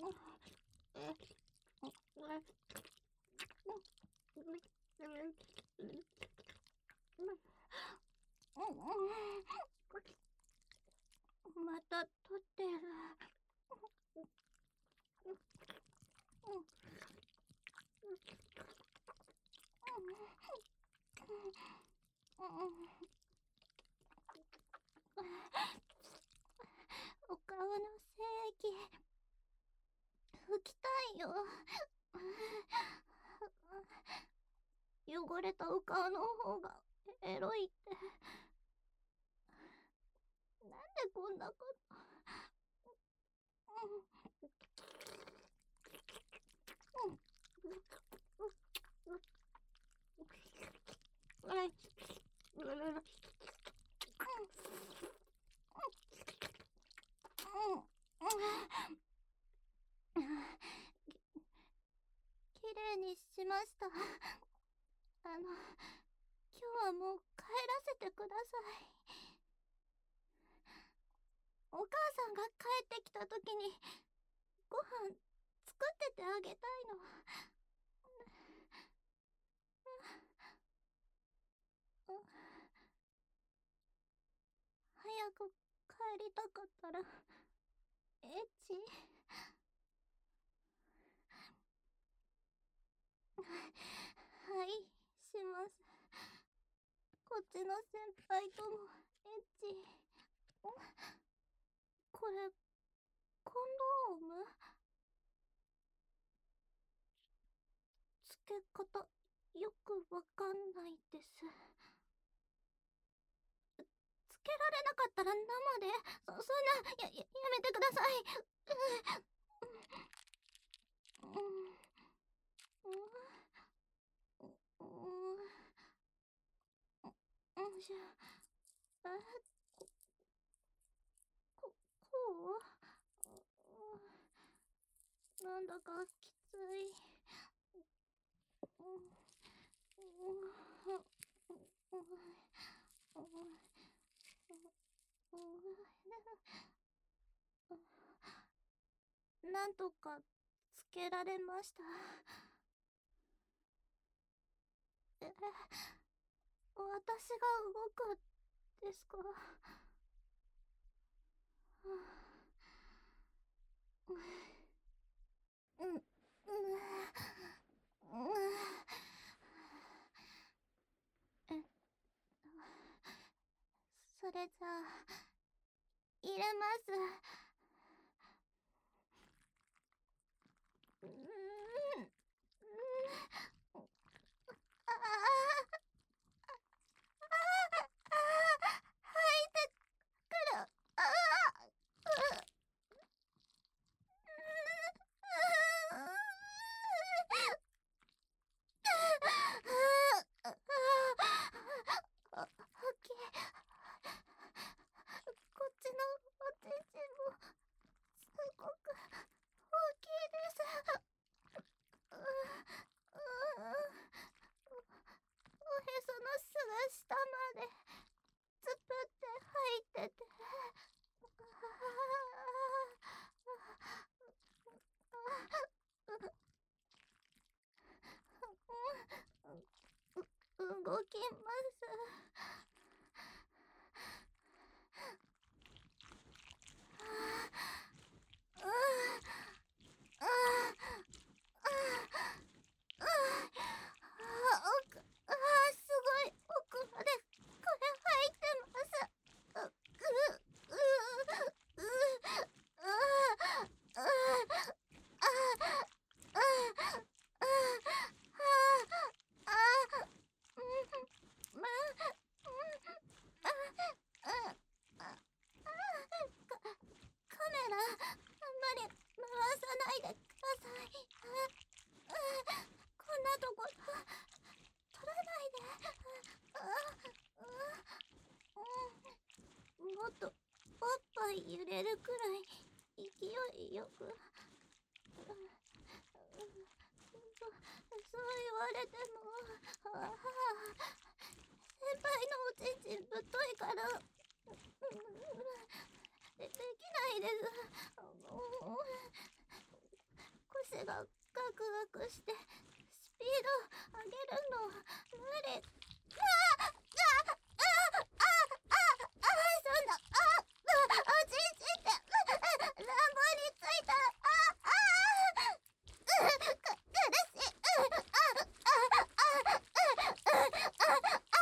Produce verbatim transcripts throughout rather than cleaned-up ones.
また撮ってる。お顔の精液拭きたいよ。汚れたお顔の方がエロいって。なんでこんなこと。きれいにしました。あの、今日はもう帰らせてください。お母さんが帰ってきた時にご飯作っててあげたいの。早く帰りたかったらエッチ。はい、します。こっちの先輩ともエッチ。これコンドーム？つけ方よくわかんないです。つけられなかったら生で。そ、そんな、や、や、やめてください。うん。うん。うん。うん。じゃあ、こ、こ、こう？なんだかきつい。なんとかつけられました。え、私が動くですか？うん、うん、うん、えっと、それじゃあ、入れます。うん、うん、ああ、ああ、入ってくる。ああ、こっちのおちんちんもすごく大きいです。おへそのすぐ下までつぷって入ってて。動きます。奥、あー、すごい奥までこれ入ってます。う、う、う、う、う、あ、あ、あ、あ、あ、うん、ま、あ、あ、あ、カ、カメラあんまり回さないでください。あ、あ、こんなとこ撮らないで。あ、あ、うん、もっとおっぱい揺れるくらい勢いよく。そう言われても、ああ、先輩のおちんちんぶっといからで、できないです。 手がガクガクしてスピード上げるの無理。あああああああそんな、ああおちんちんって乱暴についた。ああ苦しい。ああああ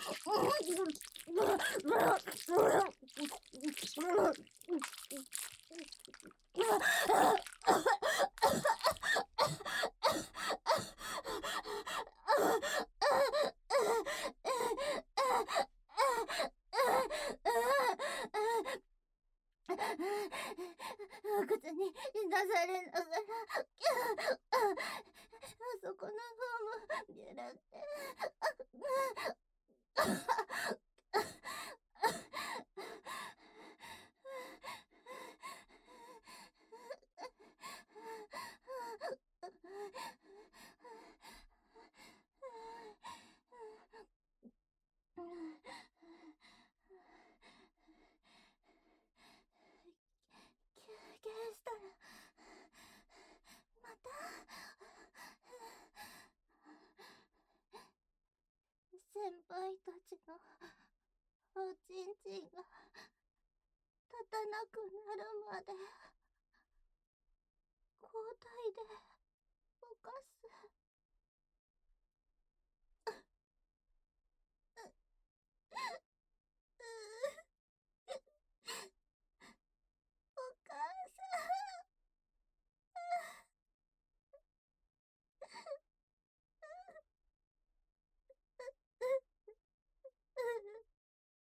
靴に出されながら、あそこの方もビュラって。休憩したらまた先輩たちのおちんちんが立たなくなるまで交代でぼかす。